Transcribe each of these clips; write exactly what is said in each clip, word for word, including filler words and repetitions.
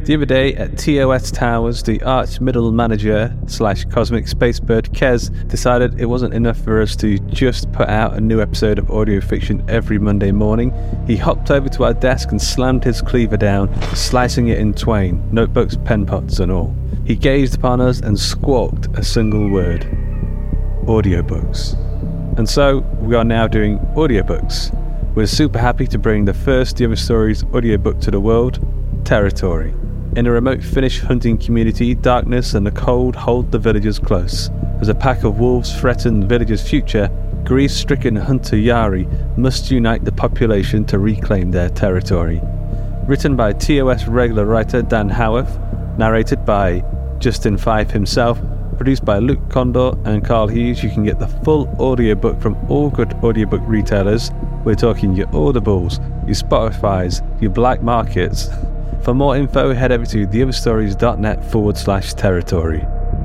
The other day at T O S Towers, the arch middle manager slash cosmic spacebird Kez decided it wasn't enough for us to just put out a new episode of Audio Fiction every Monday morning. He hopped over to our desk and slammed his cleaver down, slicing it in twain, notebooks, pen pots and all. He gazed upon us and squawked a single word: audiobooks. And so we are now doing audiobooks. We're super happy to bring the first The Other Stories audiobook to the world, Territory. In a remote Finnish hunting community, darkness and the cold hold the villagers close. As a pack of wolves threaten the villagers' future, grief-stricken hunter Jari must unite the population to reclaim their territory. Written by T O S regular writer Dan Howarth, narrated by Justin Fife himself, produced by Luke Condor and Carl Hughes. You can get the full audiobook from all good audiobook retailers. We're talking your Audibles, your Spotifys, your black markets. For more info, head over to theotherstories.net forward slash territory.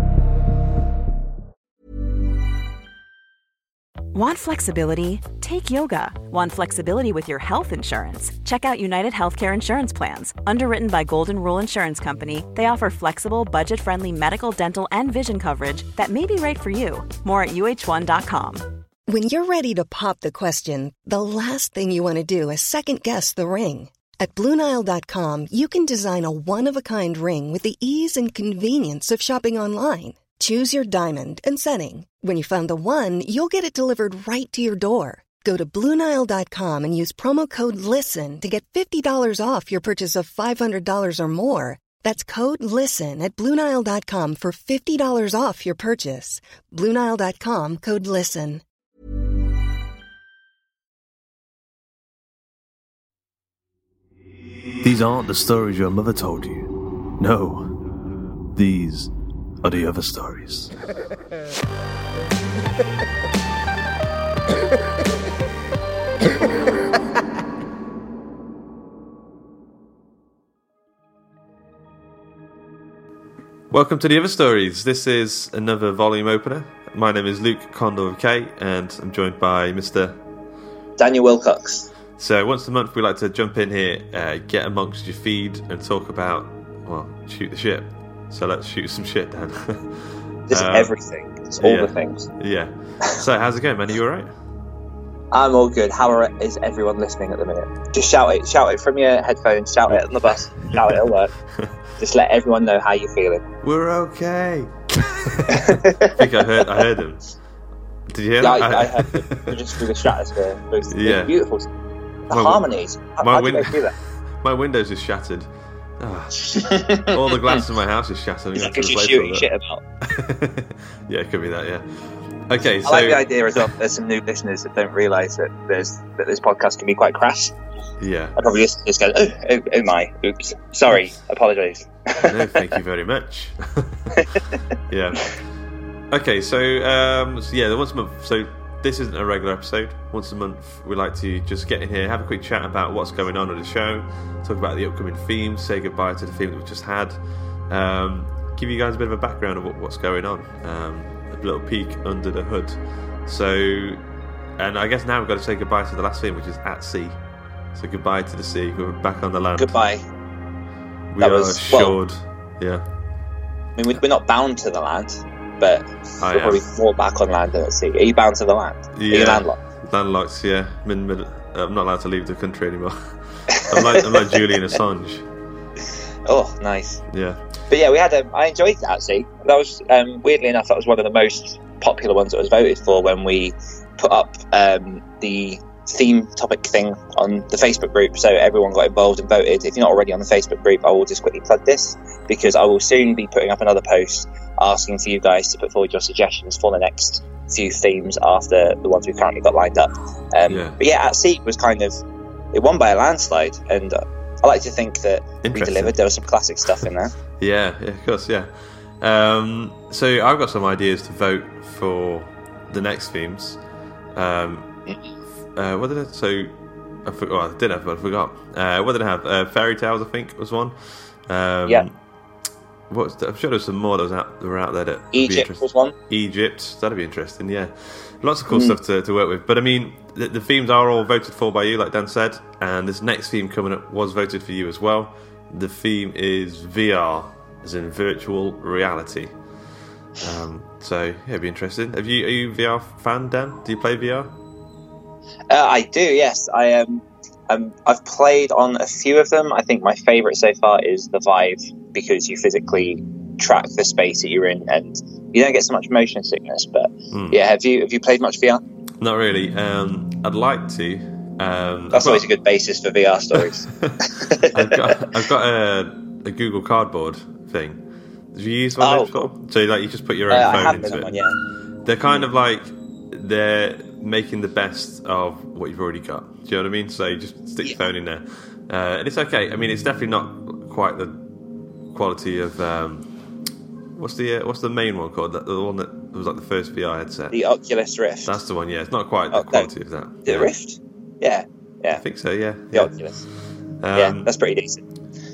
Want flexibility? Take yoga. Want flexibility with your health insurance? Check out United Healthcare Insurance Plans. Underwritten by Golden Rule Insurance Company, they offer flexible, budget-friendly medical, dental, and vision coverage that may be right for you. More at U H one dot com. When you're ready to pop the question, the last thing you want to do is second-guess the ring. At Blue Nile dot com, you can design a one-of-a-kind ring with the ease and convenience of shopping online. Choose your diamond and setting. When you find the one, you'll get it delivered right to your door. Go to Blue Nile dot com and use promo code LISTEN to get fifty dollars off your purchase of five hundred dollars or more. That's code LISTEN at Blue Nile dot com for fifty dollars off your purchase. Blue Nile dot com, code LISTEN. These aren't the stories your mother told you. No, these are the other stories. Welcome to the Other Stories. This is another volume opener. My name is Luke Condor of K, and I'm joined by Mister Daniel Wilcox. So once a month we like to jump in here, uh, get amongst your feed and talk about, well, shoot the shit. So let's shoot some shit, Dan. Just um, everything. Just all yeah, the things. Yeah. So how's it going, man? Are you alright? I'm all good. How are, is everyone listening at the minute? Just shout it. Shout it from your headphones. Shout it on the bus. Shout it at work. Just let everyone know how you're feeling. We're okay. I think I heard I heard them. Did you hear yeah, that? I, I heard them. Just through the stratosphere. It was, yeah. it was beautiful. The my, harmonies. How, my how win- did they do that? My windows is shattered. Ah. All the glass in my house is shattered. Is that because you're shooting shit about? Yeah, it could be that, yeah. Okay, I so... like the idea as well. There's some new listeners that don't realise that there's that this podcast can be quite crass. Yeah. I probably just, just go, oh, oh, oh my, oops. Sorry, apologise. No, thank you very much. Yeah. Okay, so, um, so yeah, the once a month... So this isn't a regular episode. Once a month, we like to just get in here, have a quick chat about what's going on in the show, talk about the upcoming themes, say goodbye to the theme that we just had, um, give you guys a bit of a background of what, what's going on, um, a little peek under the hood. So, and I guess now we've got to say goodbye to the last theme, which is At Sea. So goodbye to the sea. We're back on the land. Goodbye. We that are was, assured. Well, yeah. I mean, we're not bound to the land, but I we're probably am. more back on land than at sea. Are you bound to the land? Yeah. Are you landlocked? Landlocked, yeah. I'm, in mid- I'm not allowed to leave the country anymore. I'm like I'm like Julian Assange. Oh, nice. Yeah. But yeah, we had. Um, I enjoyed that. See, that was um, weirdly enough, that was one of the most popular ones that was voted for when we put up um, the theme topic thing on the Facebook group. So everyone got involved and voted. If you're not already on the Facebook group, I will just quickly plug this because I will soon be putting up another post asking for you guys to put forward your suggestions for the next few themes after the ones we've currently got lined up. Um, yeah. But yeah, At Sea was kind of, it won by a landslide, and uh, I like to think that we delivered. There was some classic stuff in there. Yeah, yeah, of course, yeah. Um, so I've got some ideas to vote for the next themes. Um, uh, what did I? So I forgot. Well, I did have, but I forgot. Uh, what did I have? Uh, Fairy Tales, I think, was one. Um, yeah. What's the, I'm sure there's some more that, was out, that were out there that would be Egypt interesting. was one. Egypt, that'd be interesting, yeah. Lots of cool Mm. stuff to, to work with. But I mean, the, the themes are all voted for by you, like Dan said, and this next theme coming up was voted for you as well. The theme is V R, as in virtual reality. Um, so, yeah, it'd be interesting. Have you, are you a V R fan, Dan? Do you play V R? Uh, I do, yes. I um, um, I've played on a few of them. I think my favourite so far is the Vive, because you physically track the space that you're in, and you don't get so much motion sickness. But mm. yeah, have you have you played much V R? Not really. Um, I'd like to. Um, That's got, always a good basis for V R stories. I've got I've got a, a Google Cardboard thing. Did you use one oh, of those before? Cool. So like you just put your own uh, phone I have into been it. One, yeah. They're kind of like they're making the best of what you've already got. Do you know what I mean? So you just stick yeah. your phone in there, uh, and it's okay. I mean, it's definitely not quite the quality of um, what's the uh, what's the main one called? The, the one that was like the first V R headset. The Oculus Rift. That's the one. Yeah, it's not quite the oh, quality no. of that. The yeah. Rift. Yeah, yeah. I think so. Yeah, the yeah. Oculus. Um, yeah, that's pretty decent.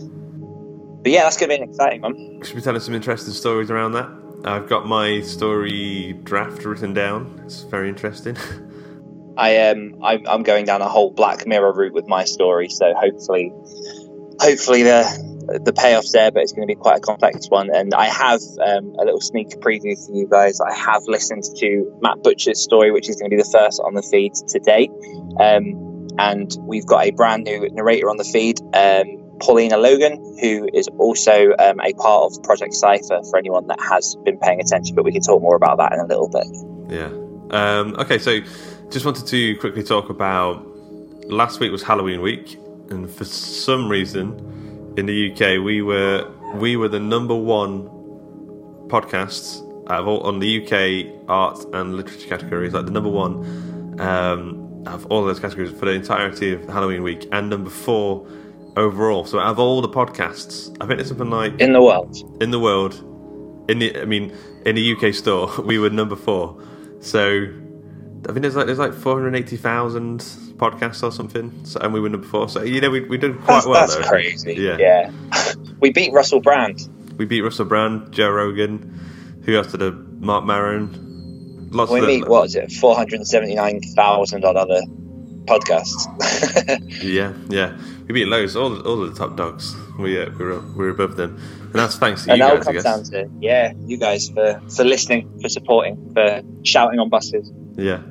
But yeah, that's going to be an exciting one. Should be telling some interesting stories around that. I've got my story draft written down. It's very interesting. I am. Um, I'm, I'm going down a whole Black Mirror route with my story, so hopefully, hopefully the the payoff's there. But it's going to be quite a complex one. And I have um, a little sneak preview for you guys. I have listened to Matt Butcher's story, which is going to be the first on the feed today. Um, and we've got a brand new narrator on the feed. Um, Paulina Logan, who is also um, a part of Project Cypher, for anyone that has been paying attention, but we can talk more about that in a little bit. Yeah. Um, okay, so just wanted to quickly talk about, last week was Halloween week, and for some reason in the U K we were we were the number one podcasts out of all, on the U K art and literature categories, like the number one um, out of all those categories for the entirety of Halloween week, and number four overall. So out of all the podcasts, I think there's something like in the world, in the world, in the I mean, in the U K store, we were number four. So I think there's like there's like four hundred eighty thousand podcasts or something, so, and we were number four. So you know we we did quite that's, well. That's though. crazy. Yeah, yeah. We beat Russell Brand. We beat Russell Brand, Joe Rogan. Who else did a Mark Maron? Lots. We of beat what is it? Four hundred seventy nine thousand on other podcasts. yeah, yeah. We beat loads, all all of the top dogs. We uh, we're we're above them, and that's thanks to and you now guys. it comes I guess. down to yeah, you guys for for listening, for supporting, for shouting on buses. Yeah.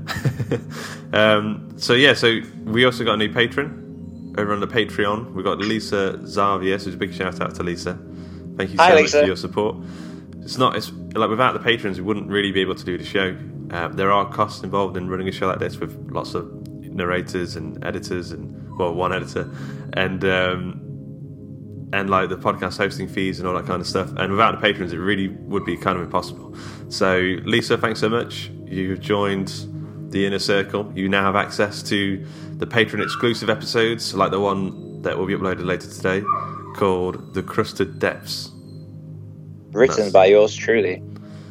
um, so yeah, so we also got a new patron over on the Patreon. We've got Lisa Xavier, so a big shout out to Lisa. Thank you so Hi, much Lisa. for your support. It's not it's like without the patrons we wouldn't really be able to do the show. Uh, there are costs involved in running a show like this with lots of narrators and editors and well one editor and um, and like the podcast hosting fees and all that kind of stuff, and without the patrons it really would be kind of impossible. So Lisa, thanks so much. You've joined the inner circle. You now have access to the patron exclusive episodes like the one that will be uploaded later today called The Crusted Depths, written That's... by yours truly.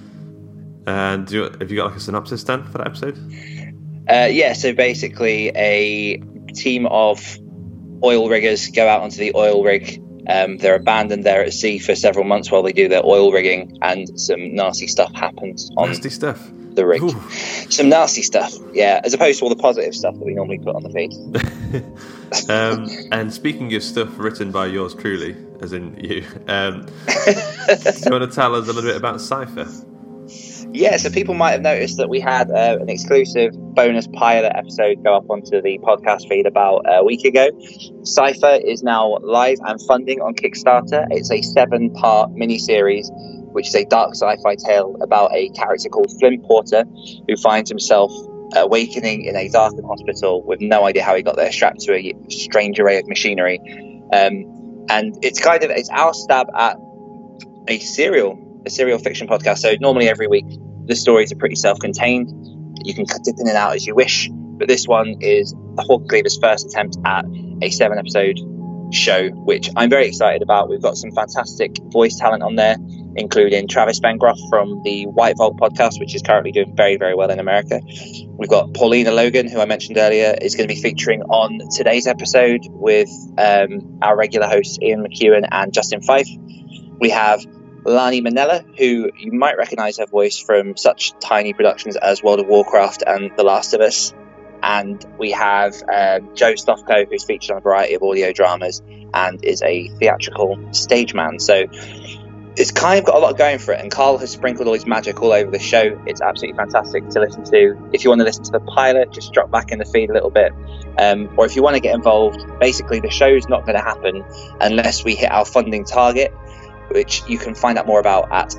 And do you, have you got like a synopsis, Dan, for that episode? Uh, yeah, so basically a team of oil riggers go out onto the oil rig. Um, they're abandoned there at sea for several months while they do their oil rigging, and some nasty stuff happens on Nasty stuff. the rig. Ooh. Some nasty stuff, yeah, as opposed to all the positive stuff that we normally put on the feed. um, and speaking of stuff written by yours truly, as in you, um, do you want to tell us a little bit about Cypher? Yeah, so people might have noticed that we had uh, an exclusive bonus pilot episode go up onto the podcast feed about a week ago. Cypher is now live and funding on Kickstarter. It's a seven-part miniseries, which is a dark sci-fi tale about a character called Flynn Porter, who finds himself awakening in a darkened hospital with no idea how he got there, strapped to a strange array of machinery. Um, and it's kind of it's our stab at a serial. a serial fiction podcast. So normally every week the stories are pretty self-contained. You can dip in and out as you wish, but this one is Hawk Cleaver's first attempt at a seven episode show, which I'm very excited about. We've got some fantastic voice talent on there, including Travis Bengroff from the White Vault podcast, which is currently doing very, very well in America. We've got Paulina Logan, who I mentioned earlier, is going to be featuring on today's episode with um, our regular hosts Ian McEwen and Justin Fife. We have Lani Minella, who you might recognise her voice from such tiny productions as World of Warcraft and The Last of Us. And we have um, Joe Stofko, who's featured on a variety of audio dramas and is a theatrical stage man. So it's kind of got a lot going for it, and Carl has sprinkled all his magic all over the show. It's absolutely fantastic to listen to. If you want to listen to the pilot, just drop back in the feed a little bit. Um, or if you want to get involved, basically the show's not going to happen unless we hit our funding target, which you can find out more about at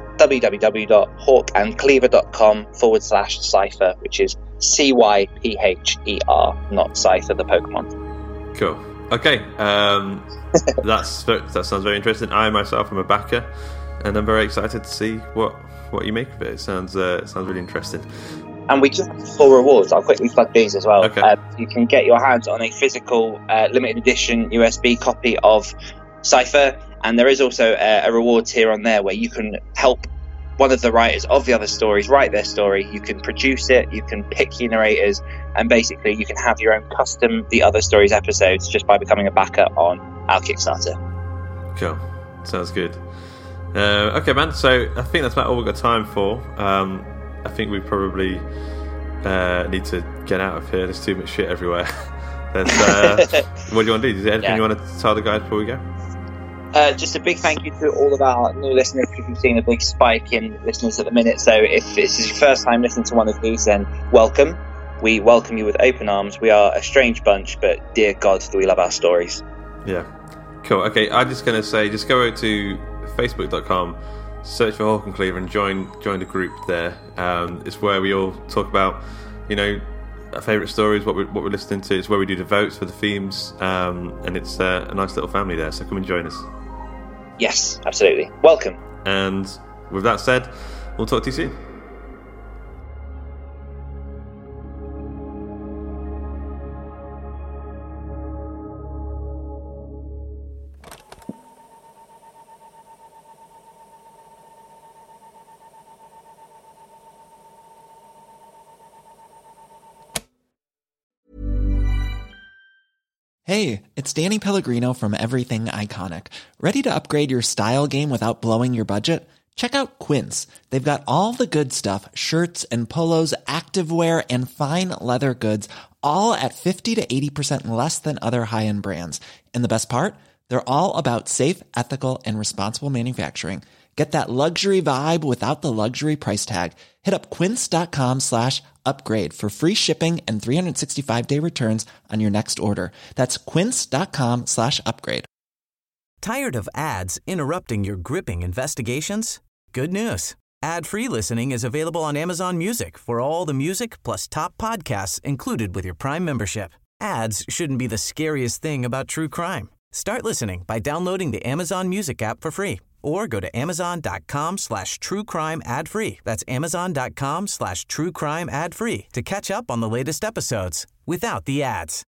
www.hawkandcleaver.com forward slash Cypher, which is C Y P H E R, not Cypher the Pokemon. Cool. Okay. Um, that's that sounds very interesting. I myself am a backer, and I'm very excited to see what, what you make of it. It sounds uh, it sounds really interesting. And we just have four rewards. I'll quickly plug these as well. Okay. Uh, you can get your hands on a physical uh, limited edition U S B copy of Cypher, and there is also a, a reward tier on there where you can help one of the writers of the other stories write their story. You can produce it, you can pick your narrators, and basically you can have your own custom The Other Stories episodes just by becoming a backer on our Kickstarter. Cool. Sounds good. Uh, okay, man. So I think that's about all we've got time for. Um, I think we probably uh, need to get out of here. There's too much shit everywhere. There's, uh, what do you want to do? Is there anything yeah. you want to tell the guys before we go? Uh, just a big thank you to all of our new listeners, because we've seen a big spike in listeners at the minute. So if this is your first time listening to one of these, then welcome. We welcome you with open arms. We are a strange bunch, but dear God, do we love our stories. Yeah. Cool. Okay, I'm just going to say, just go over to facebook dot com, search for Hawk and Cleaver, and join join the group there. Um, it's where we all talk about, you know, our favourite stories, what we're, what we're listening to. It's where we do the votes for the themes, um, and it's uh, a nice little family there, so come and join us. Yes, absolutely. Welcome. And with that said, we'll talk to you soon. Hey, it's Danny Pellegrino from Everything Iconic. Ready to upgrade your style game without blowing your budget? Check out Quince. They've got all the good stuff, shirts and polos, activewear, and fine leather goods, all at fifty to eighty percent less than other high-end brands. And the best part? They're all about safe, ethical, and responsible manufacturing. Get that luxury vibe without the luxury price tag. Hit up quince.com slash upgrade for free shipping and three sixty-five day returns on your next order. That's quince.com slash upgrade. Tired of ads interrupting your gripping investigations? Good news. Ad-free listening is available on Amazon Music for all the music plus top podcasts included with your Prime membership. Ads shouldn't be the scariest thing about true crime. Start listening by downloading the Amazon Music app for free, or go to amazon.com slash true crime ad free. That's amazon.com slash true crime ad free to catch up on the latest episodes without the ads.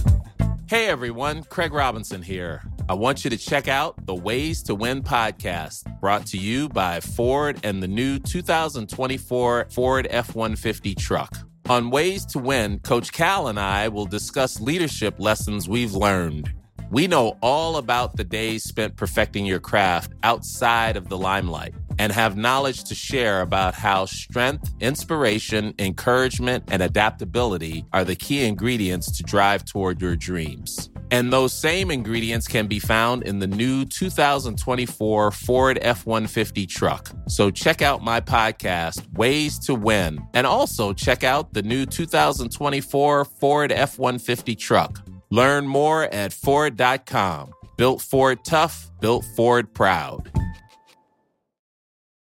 Hey everyone, Craig Robinson here. I want you to check out the Ways to Win podcast, brought to you by Ford and the new two thousand twenty-four Ford F one fifty truck. On Ways to Win, Coach Cal and I will discuss leadership lessons we've learned. We know all about the days spent perfecting your craft outside of the limelight, and have knowledge to share about how strength, inspiration, encouragement, and adaptability are the key ingredients to drive toward your dreams. And those same ingredients can be found in the new two thousand twenty-four Ford F one fifty truck. So check out my podcast, Ways to Win, and also check out the new two thousand twenty-four Ford F one fifty truck. Learn more at Ford dot com. Built Ford tough, built Ford proud.